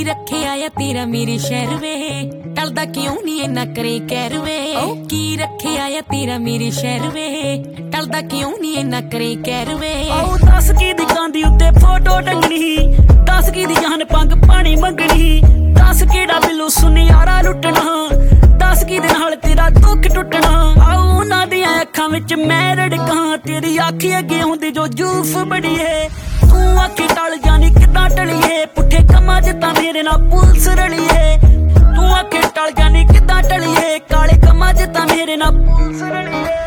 रखे आया तेरा मेरे शहर वे, टलदा क्यों नहीं इन्ना करे कहर वे। की रखे आया तेरा मेरे शहर वे, टलदा क्यों नहीं इन्ना करे कहर वे। दस की दी कांदी उत्ते फोटो टंगनी, दस की दी जान पंग पानी मंगनी, दस केड़ा बिल्लू सुनियारा लुटना, दस की दे नाल तेरा दुख टुटना। आओ उन्हां दियां अखां विच मैं रड़कां, तेरी अखी अगे हुंदी जो जूफ बड़ी है। तू आखे टल जानी किदां टलिए, पुठे कमां च तां मेरे नाल पुलिस रली है। तू आखे टल जानी किदां टलिए, काले कमां च तां मेरे नाल पुलिस रली है।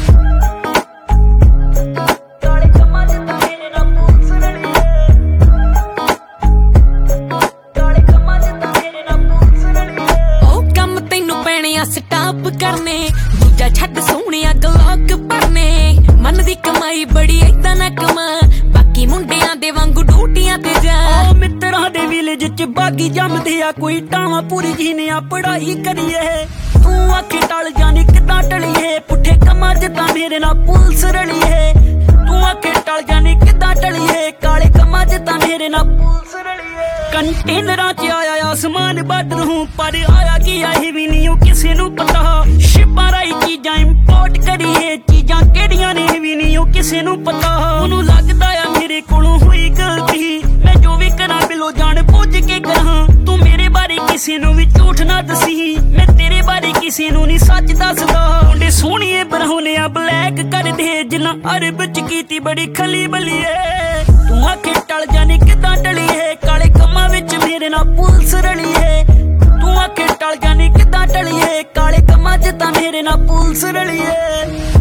काले कमां च तां मेरे नाल पुलिस रली है। काले कमां च तां मेरे नाल पुलिस रली है। ओ कम तैनू पैणे आ स्टाप करने, दूजा छड्ड सोहणिया गलॉक भरने। मन दी कमाई बड़ी ऐदां ना कमा, बाकी मुंडियां दे वांगू ड्यूटियां ते जा। मित्तरां दे विलेज च बागी जमदे आ, कोई टावां पूरी जीने आ पढ़ाई करिए। तू आखे टल जानी किदां टलिए, पुठे कमां च तां मेरे नाल पुलिस रली है। तू आखे टल जानी किदां टलिए, काले कमां च तां मेरे नाल पुलिस रली है। कंटेनरां च आया आसमान बादल हूं, पर आया कि आही भी नहीं किसे नू पता। शिपां राही चीजां इंपोर्ट करिए, चीजां केड़ियां ने भी नहीं किसे नू पता। ओनू लगदा आ मेरे कोलों होई गलती, मैं जो भी करा बिलो जान बुझ के करा। तू मेरे बारे किसे नू भी झूठ ना दसी, मैं तेरे बारे किसे नू नहीं सच दसदा। मुंडे सोहणिए बरहोने आ ब्लैक कर दे, जिन्ना अरब च कीती बड़ी खली बलिए। तू आखे टल जानी किदां टलिए, काले कमां विच मेरे नाल पुलिस रली है। तू आखे टल जानी किदां टलिए, काले कमां च तां मेरे नाल पुलिस रली है।